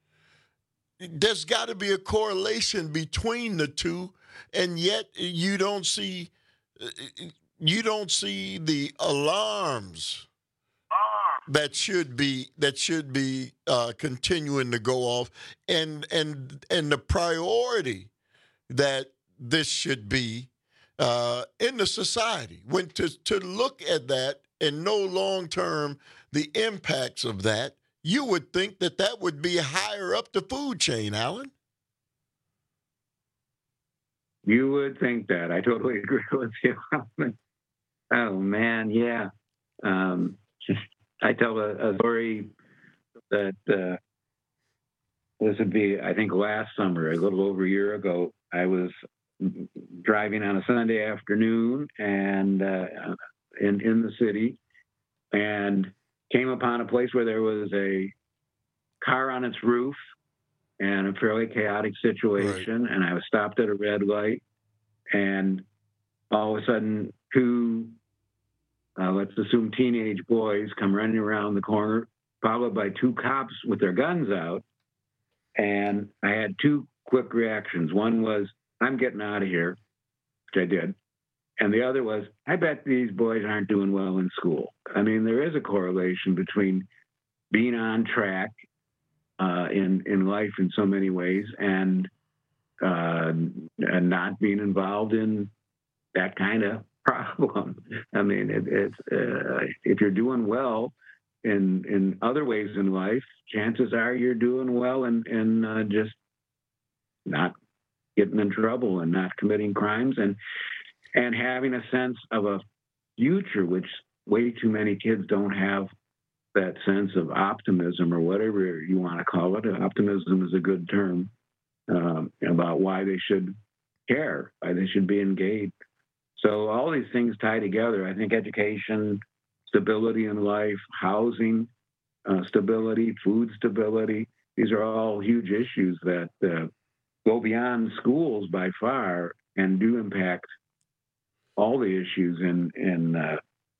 there's got to be a correlation between the two, and yet you don't see you don't see the alarms that should be that should be uh, continuing to go off, and and and the priority that this should be uh, in the society. When to to look at that and know long term the impacts of that, you would think that that would be higher up the food chain, Alan. You would think that. I totally agree with you. Oh man, yeah. Um, I tell a, a story that uh, this would be, I think, last summer, a little over a year ago. I was driving on a Sunday afternoon and uh, in in the city, and came upon a place where there was a car on its roof and a fairly chaotic situation. Right. And I was stopped at a red light, and all of a sudden, two Uh, let's assume teenage boys come running around the corner, followed by two cops with their guns out. And I had two quick reactions. One was, I'm getting out of here, which I did. And the other was, I bet these boys aren't doing well in school. I mean, there is a correlation between being on track uh, in, in life in so many ways and, uh, and not being involved in that kind of problem. I mean, it, it's uh, if you're doing well in in other ways in life, chances are you're doing well and and uh, just not getting in trouble and not committing crimes and and having a sense of a future, which way too many kids don't have that sense of optimism or whatever you want to call it. Optimism is a good term um, about why they should care, why they should be engaged. So all these things tie together. I think education, stability in life, housing uh, stability, food stability, these are all huge issues that uh, go beyond schools by far and do impact all the issues in, in uh,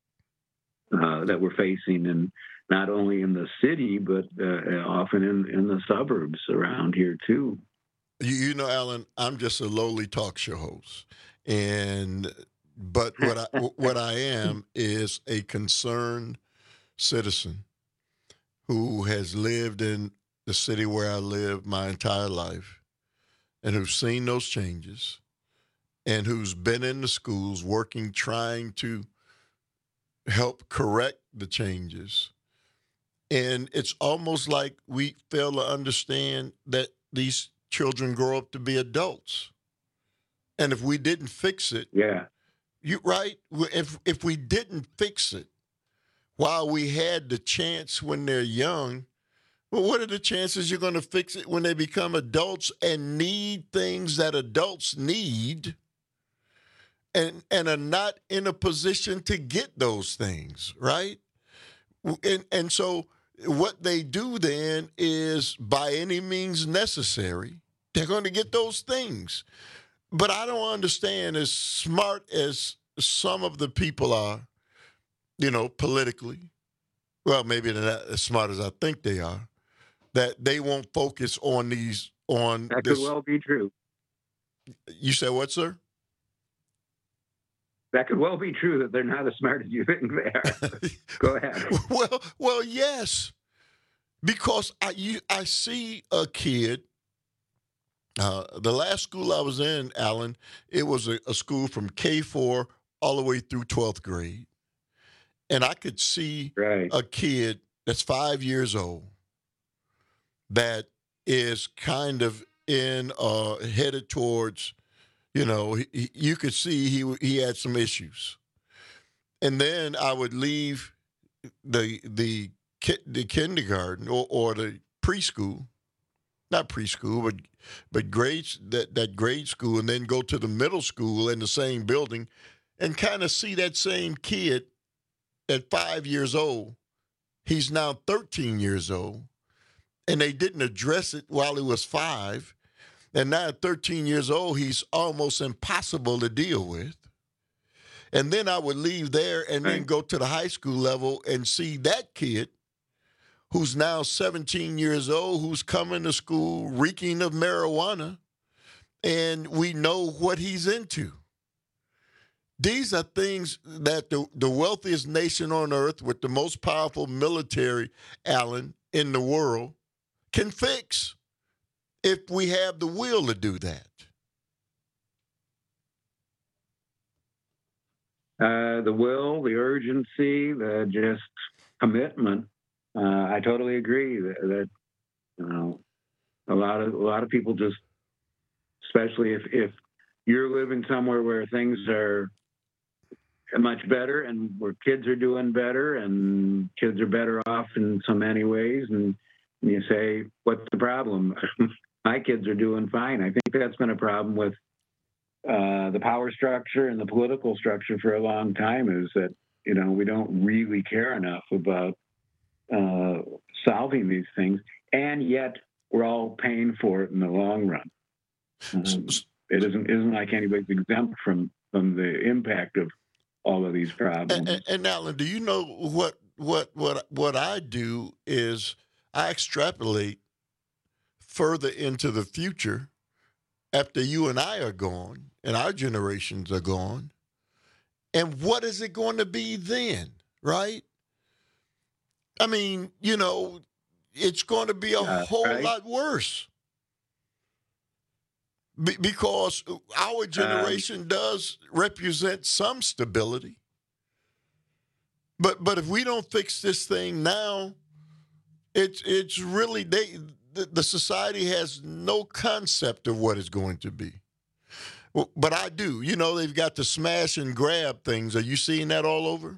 uh, that we're facing, in not only in the city, but uh, often in, in the suburbs around here too. You, you know, Alan, I'm just a lowly talk show host. And but what I what I am is a concerned citizen who has lived in the city where I live my entire life, and who's seen those changes, and who's been in the schools working, trying to help correct the changes. And it's almost like we fail to understand that these children grow up to be adults. And if we didn't fix it, yeah, you right. If if we didn't fix it while we had the chance when they're young, well, what are the chances you're going to fix it when they become adults and need things that adults need, and and are not in a position to get those things, right? And and so what they do then is, by any means necessary, they're going to get those things. But I don't understand, as smart as some of the people are, you know, politically, well, maybe they're not as smart as I think they are, that they won't focus on these, on that this. could well be true. You said what, sir? That could well be true that they're not as smart as you think they are. Go ahead. Well, well, yes, because I you, I see a kid. Uh, the last school I was in, Alan, it was a, a school from K four all the way through twelfth grade. And I could see right. a kid that's five years old that is kind of in, uh, headed towards, you know, he, he, you could see he he had some issues. And then I would leave the the the kindergarten or, or the preschool, not preschool, but but grades that, that grade school, and then go to the middle school in the same building and kind of see that same kid at five years old. He's now thirteen years old, and they didn't address it while he was five. And now at thirteen years old, he's almost impossible to deal with. And then I would leave there and then go to the high school level and see that kid who's now seventeen years old, who's coming to school reeking of marijuana, and we know what he's into. These are things that the, the wealthiest nation on earth with the most powerful military, Alan, in the world can fix if we have the will to do that. Uh, the will, the urgency, the just commitment. Uh, I totally agree that, that you know a lot of a lot of people just, especially if if you're living somewhere where things are much better and where kids are doing better and kids are better off in so many ways, and, and you say, what's the problem? My kids are doing fine. I think that's been a problem with uh, the power structure and the political structure for a long time, is that, you know, we don't really care enough about uh, solving these things, and yet we're all paying for it in the long run. Um, it isn't isn't like anybody's exempt from from the impact of all of these problems. And, and, and Alan, do you know what what what what I do is I extrapolate further into the future after you and I are gone and our generations are gone. And what is it going to be then, right? I mean, you know, it's going to be a uh, whole right? lot worse. Be- because our generation um, does represent some stability. But but if we don't fix this thing now, it's it's really they the, the society has no concept of what it's going to be. Well, but I do. You know, they've got the smash and grab things. Are you seeing that all over?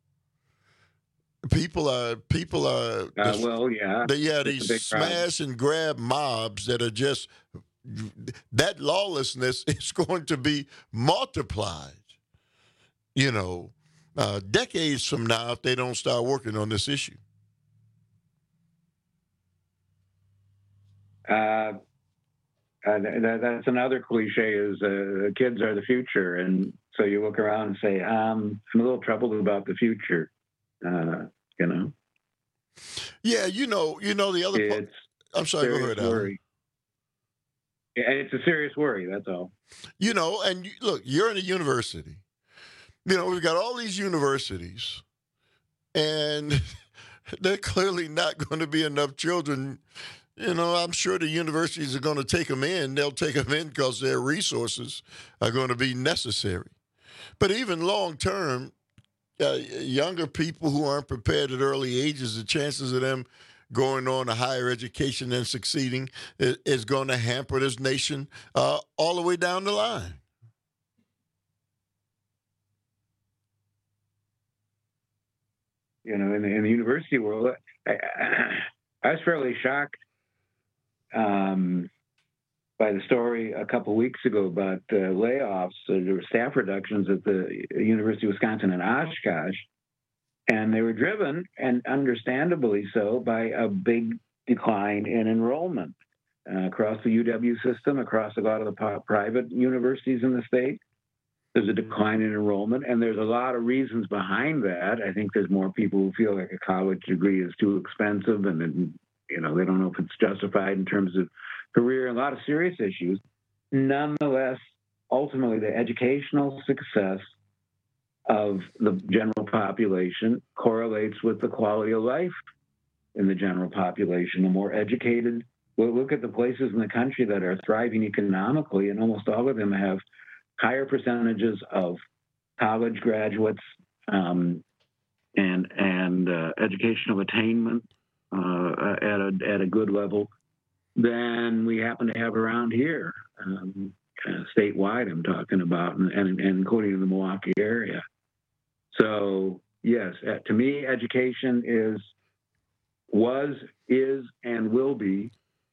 People are people are uh, well, yeah, they, yeah, these smash and grab mobs that are just. That lawlessness is going to be multiplied, you know, uh, decades from now if they don't start working on this issue. Uh, uh, that, that's another cliche, is uh, kids are the future. And so you look around and say, um, I'm a little troubled about the future, uh, you know. Yeah, you know, you know the other it's part. I'm sorry, go ahead, Alan. And it's a serious worry, that's all. You know, and you, look, you're in a university. You know, we've got all these universities, and they're clearly not going to be enough children. You know, I'm sure the universities are going to take them in. They'll take them in because their resources are going to be necessary. But even long term, uh, younger people who aren't prepared at early ages, the chances of them going on to higher education and succeeding is, is going to hamper this nation uh, all the way down the line. you know, in the, in the university world. I, I, I was fairly shocked um, by the story a couple of weeks ago about uh, layoffs. Uh, there were staff reductions at the University of Wisconsin in Oshkosh, and they were driven, and understandably so, by a big decline in enrollment uh, across the U W system, across a lot of the private universities in the state. There's a decline in enrollment, and there's a lot of reasons behind that. I think there's more people who feel like a college degree is too expensive, and then, you know, they don't know if it's justified in terms of career, and a lot of serious issues. Nonetheless, ultimately, the educational success of the general population correlates with the quality of life in the general population. The more educated, we'll look at the places in the country that are thriving economically, and almost all of them have higher percentages of college graduates um, and and uh, educational attainment uh, at a at a good level than we happen to have around here, um, uh, statewide. I'm talking about, and, and, and including in the Milwaukee area. So yes, uh, to me, education is was, is, and will be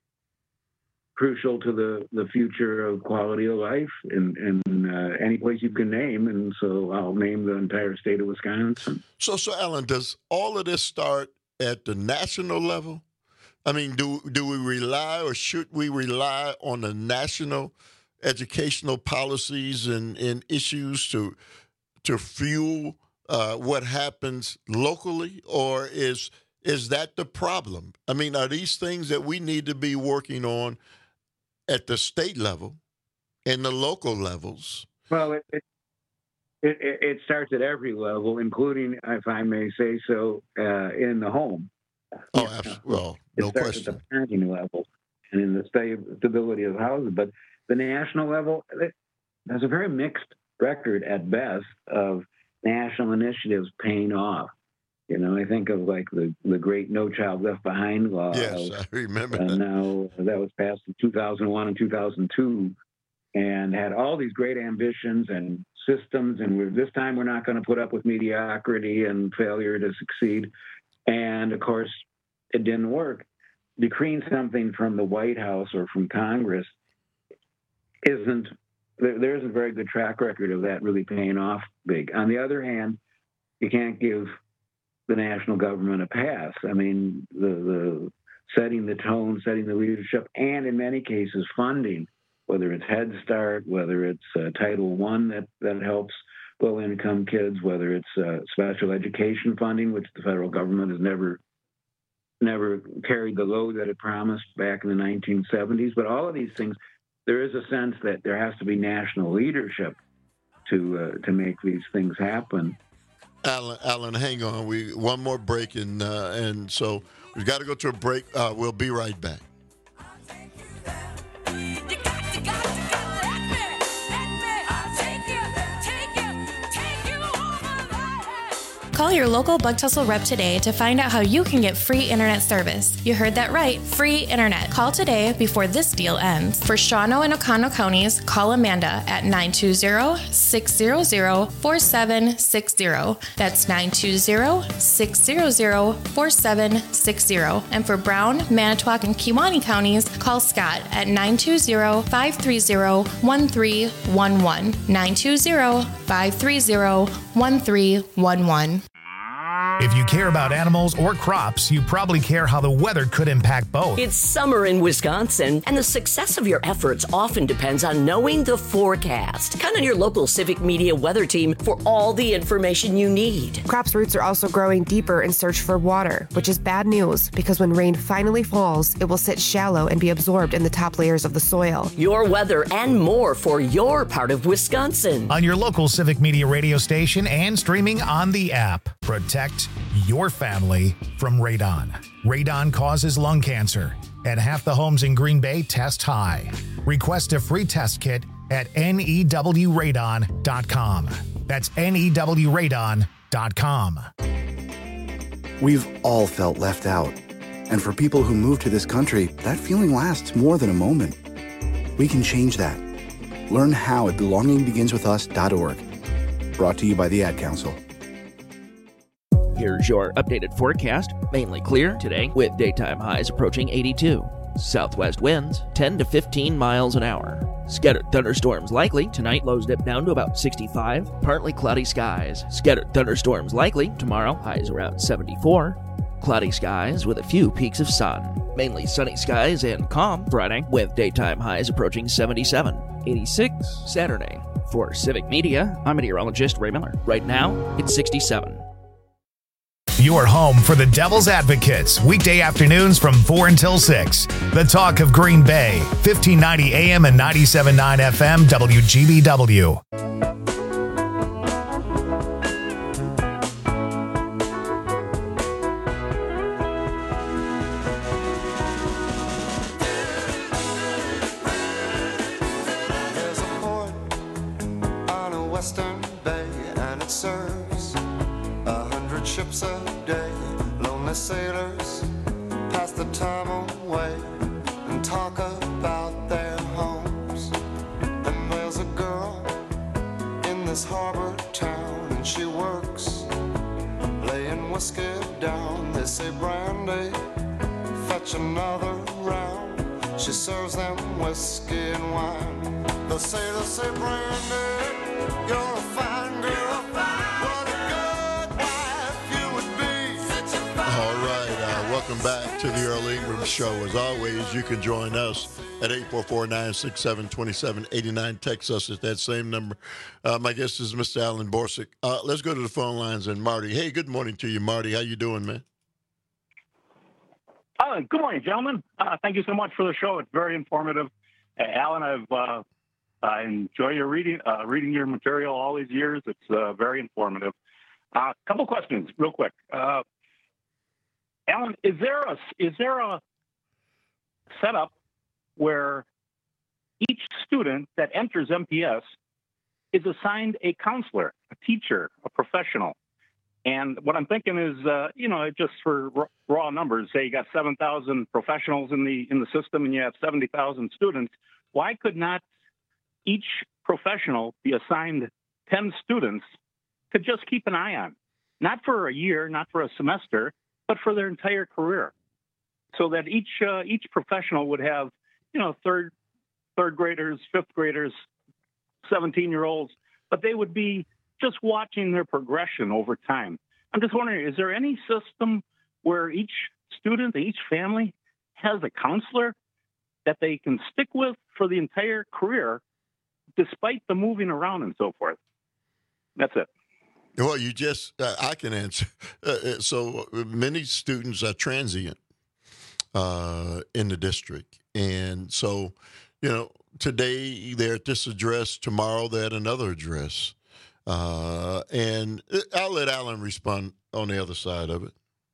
crucial to the, the future of quality of life in, in uh, any place you can name. And so I'll name the entire state of Wisconsin. So, so Alan, does all of this start at the national level? I mean, do do we rely, or should we rely on the national educational policies and, and issues to to fuel uh, what happens locally, or is is that the problem? I mean, are these things that we need to be working on at the state level and the local levels? Well, it it, it, it starts at every level, including, if I may say so, uh, in the home. Oh, absolutely. Well, no it starts question. At the parenting level and in the stability of housing. But the national level, there's a very mixed record at best of national initiatives paying off. You know, I think of like the, the great No Child Left Behind law. Yes, I remember uh, that. Now, that was passed in two thousand one and two thousand two and had all these great ambitions and systems. And we're, this time we're not going to put up with mediocrity and failure to succeed. And, of course, it didn't work. Decreeing something from the White House or from Congress isn't, there, there isn't a very good track record of that really paying off big. On the other hand, you can't give the national government a pass. I mean, the, the setting the tone, setting the leadership, and in many cases funding, whether it's Head Start, whether it's uh, Title One that, that helps low-income kids, whether it's uh, special education funding, which the federal government has never never carried the load that it promised back in the nineteen seventies. But all of these things, there is a sense that there has to be national leadership to uh, to make these things happen. Alan, Alan, hang on. We one more break, and uh, and so we've got to go to a break. Uh, we'll be right back. Call your local Bug Tussle rep today to find out how you can get free internet service. You heard that right, free internet. Call today before this deal ends. For Shawano and Oconto counties, call Amanda at nine two zero, six zero zero, four seven six zero. That's nine two zero, six zero zero, four seven six zero. And for Brown, Manitowoc, and Kewaunee counties, call Scott at nine two zero, five three zero, one three one one. nine two zero, five three zero, one three one one. If you care about animals or crops, you probably care how the weather could impact both. It's summer in Wisconsin, and the success of your efforts often depends on knowing the forecast. Count on your local Civic Media weather team for all the information you need. Crops' roots are also growing deeper in search for water, which is bad news because when rain finally falls, it will sit shallow and be absorbed in the top layers of the soil. Your weather and more for your part of Wisconsin. On your local Civic Media radio station and streaming on the app. Protect your family from radon. Radon causes lung cancer, and half the homes in Green Bay test high. Request a free test kit at N E W radon dot com. That's N E W radon dot com. We've all felt left out. And for people who move to this country, that feeling lasts more than a moment. We can change that. Learn how at belonging begins with us dot org. Brought to you by the Ad Council. Here's your updated forecast. Mainly clear today with daytime highs approaching eighty-two. Southwest winds ten to fifteen miles an hour. Scattered thunderstorms likely. Tonight, lows dip down to about sixty-five. Partly cloudy skies. Scattered thunderstorms likely. Tomorrow, highs around seventy-four. Cloudy skies with a few peaks of sun. Mainly sunny skies and calm Friday with daytime highs approaching seventy-seven. eighty-six Saturday. For Civic Media, I'm meteorologist Ray Miller. Right now, it's sixty-seven. Your home for the Devil's Advocates, weekday afternoons from four until six. The talk of Green Bay, fifteen ninety A M and ninety-seven point nine F M, W G B W. There's a port on a western bay, and it serves a hundred ships a day. Lonely sailors pass the time away and talk about their homes. And there's a girl in this harbor town, and she works laying whiskey down. They say, Brandy, fetch another round. She serves them whiskey and wine. They'll say, they'll say, Brandy, you're a fine girl. What a good wife you would be. All right, uh, welcome back to the Earl Ingram Show. As always, you can join us at eight four four, nine six seven, two seven eight nine. Text us at that same number. Uh, my guest is Mister Alan Borsig. Uh, let's go to the phone lines and Marty. Hey, good morning to you, Marty. How you doing, man? Uh, good morning, gentlemen. Uh, thank you so much for the show. It's very informative. Uh, Alan, I've uh, I enjoy your reading, uh, reading your material all these years. It's uh, very informative. A uh, couple questions, real quick. Uh, Alan, is there a is there a setup where each student that enters M P S is assigned a counselor, a teacher, a professional? And what I'm thinking is, uh, you know, just for r- raw numbers, say you got seven thousand professionals in the in the system and you have seventy thousand students. Why could not each professional be assigned ten students to just keep an eye on? Not for a year, not for a semester, but for their entire career. So that each uh, each professional would have, you know, third third graders, fifth graders, seventeen-year-olds, but they would be just watching their progression over time. I'm just wondering, is there any system where each student, each family has a counselor that they can stick with for the entire career, despite the moving around and so forth? That's it. Well, you just, uh, I can answer. Uh, so many students are transient uh, in the district. And so, you know, today they're at this address, tomorrow they're at another address. Uh, and I'll let Alan respond on the other side of it.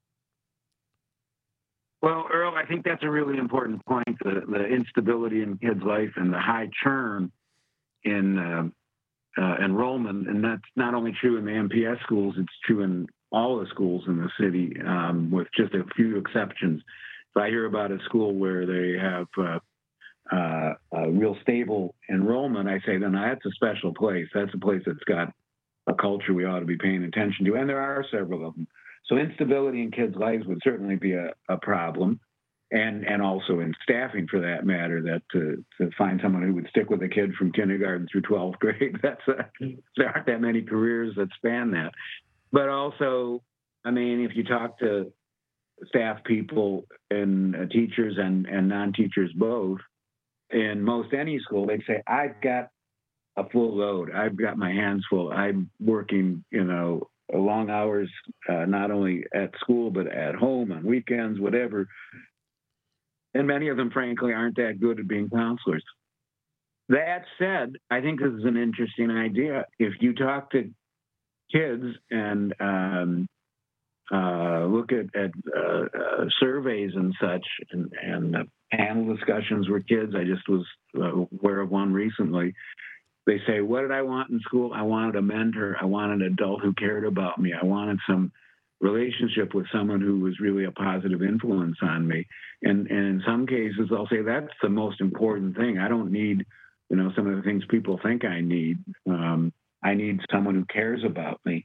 Well, Earl, I think that's a really important point, the, the instability in kids' life and the high churn in uh, uh, enrollment. And that's not only true in the M P S schools, it's true in all the schools in the city, um, with just a few exceptions. If I hear about a school where they have uh, uh, a real stable enrollment, I say, then that's a special place. That's a place that's got a culture we ought to be paying attention to. And there are several of them. So instability in kids' lives would certainly be a, a problem. And and also in staffing, for that matter, that to, to find someone who would stick with a kid from kindergarten through twelfth grade, that's a, there aren't that many careers that span that. But also, I mean, if you talk to staff people and uh, teachers and, and non-teachers both, in most any school, they'd say, I've got a full load. I've got my hands full. I'm working, you know, long hours, uh, not only at school, but at home, on weekends, whatever. And many of them, frankly, aren't that good at being counselors. That said, I think this is an interesting idea. If you talk to kids and um, uh, look at, at uh, uh, surveys and such, and, and uh, panel discussions with kids, I just was uh, aware of one recently. They say, what did I want in school? I wanted a mentor. I wanted an adult who cared about me. I wanted some relationship with someone who was really a positive influence on me. And, and in some cases, I'll say that's the most important thing. I don't need, you know, some of the things people think I need. Um, I need someone who cares about me.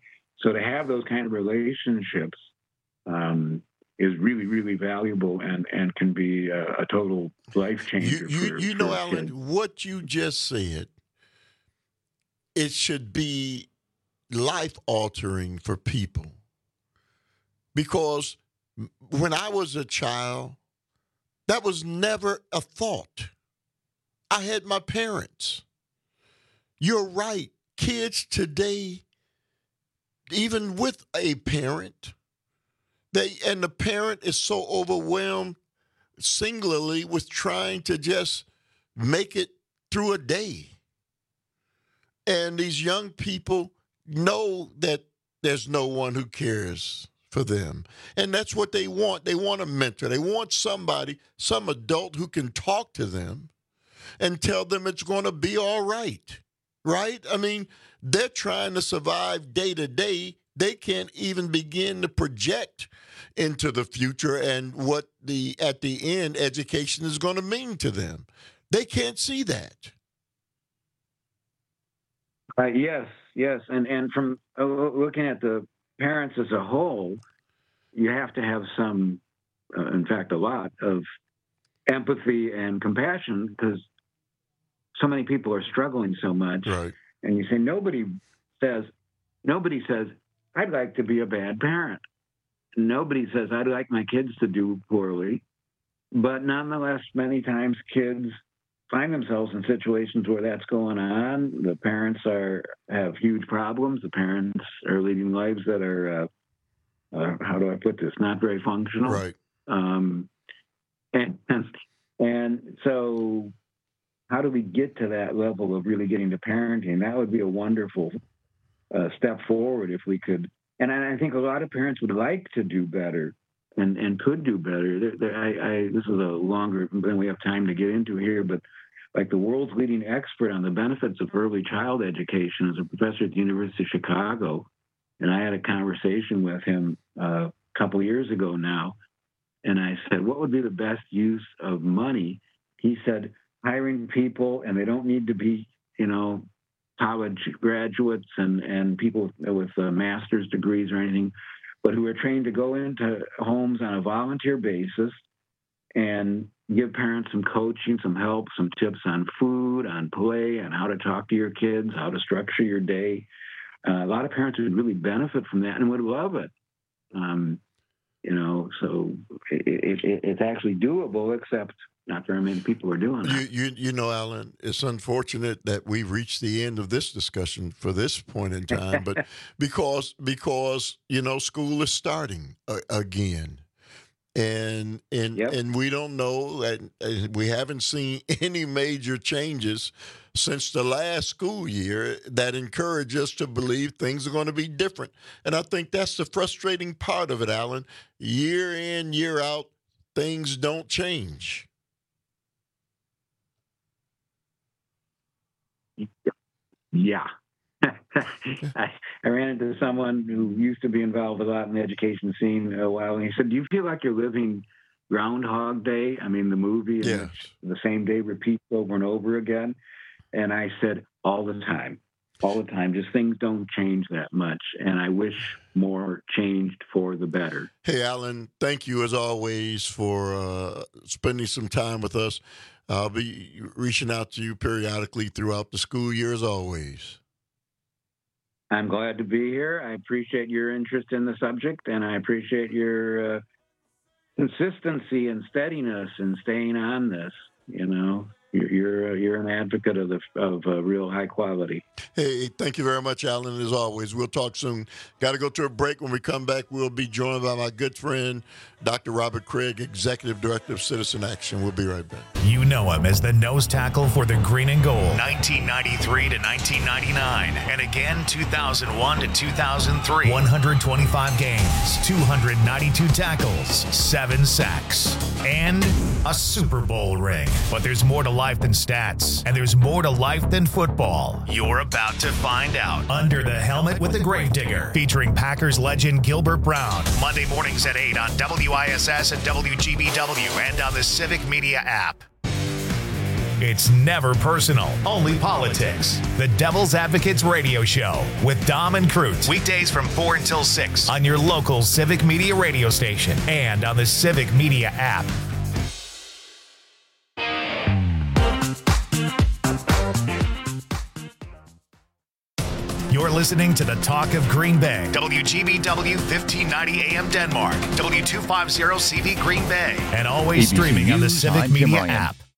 So to have those kind of relationships um, is really, really valuable and, and can be a, a total life changer. You, you, for, you for know, a Alan, kid. what you just said, it should be life-altering for people. Because when I was a child, that was never a thought. I had my parents. You're right. Kids today, even with a parent, they and the parent is so overwhelmed singularly with trying to just make it through a day. And these young people know that there's no one who cares for them. And that's what they want. They want a mentor. They want somebody, some adult who can talk to them and tell them it's going to be all right. Right? I mean, they're trying to survive day to day. They can't even begin to project into the future and what the at the end education is going to mean to them. They can't see that. Uh, yes, yes. And, and from uh, looking at the parents as a whole, you have to have some, uh, in fact, a lot of empathy and compassion because so many people are struggling so much. Right. And you say, nobody says, nobody says, I'd like to be a bad parent. Nobody says, I'd like my kids to do poorly. But nonetheless, many times kids find themselves in situations where that's going on. The parents are have huge problems. The parents are leading lives that are, uh, uh, how do I put this, not very functional. Right. Um, and, and and so how do we get to that level of really getting to parenting? That would be a wonderful uh, step forward if we could. And I think a lot of parents would like to do better and, and could do better. There, there, I, I, this is a longer than we have time to get into here, but like the world's leading expert on the benefits of early child education is a professor at the University of Chicago. And I had a conversation with him uh, a couple of years ago now. And I said, what would be the best use of money? He said, hiring people, and they don't need to be, you know, college graduates and, and people with uh, master's degrees or anything, but who are trained to go into homes on a volunteer basis and give parents some coaching, some help, some tips on food, on play, on how to talk to your kids, how to structure your day. Uh, a lot of parents would really benefit from that and would love it. Um, you know, so it, it, it's actually doable, except not very many people are doing it. You, you, you know, Alan, it's unfortunate that we've reached the end of this discussion for this point in time, but because, because you know, school is starting uh, again. And and yep. and we don't know that uh, we haven't seen any major changes since the last school year that encourage us to believe things are going to be different. And I think that's the frustrating part of it, Alan. Year in, year out, things don't change. Yeah. I, I ran into someone who used to be involved a lot in the education scene a while, and he said, do you feel like you're living Groundhog Day? I mean, the movie, in yes. which the same day repeats over and over again. And I said, all the time, all the time, just things don't change that much. And I wish more changed for the better. Hey, Alan, thank you as always for uh, spending some time with us. I'll be reaching out to you periodically throughout the school year as always. I'm glad to be here. I appreciate your interest in the subject, and I appreciate your uh, consistency and steadiness in staying on this. You know, you're you're, uh, you're an advocate of the of uh, real high quality. Hey, thank you very much, Alan. As always, we'll talk soon. Got to go to a break. When we come back, we'll be joined by my good friend, Doctor Robert Craig, Executive Director of Citizen Action. We'll be right back. You know him as the nose tackle for the Green and Gold, nineteen ninety-three to nineteen ninety-nine, and again two thousand one to two thousand three. one hundred twenty-five games, two hundred ninety-two tackles, seven sacks, and a Super Bowl ring. But there's more to life than stats, and there's more to life than football. You're about to find out. Under the Helmet with the Gravedigger, featuring Packers legend Gilbert Brown. Monday mornings at eight on W I S S and W G B W and on the Civic Media app. It's never personal, only politics. The Devil's Advocates Radio Show with Dom and Cruz. Weekdays from four until six on your local Civic Media radio station and on the Civic Media app. You're listening to the Talk of Green Bay. W G B W fifteen ninety A M Denmark. W two fifty C V Green Bay. And always A B C streaming on the News, Civic I'm Tim Media Ryan. app.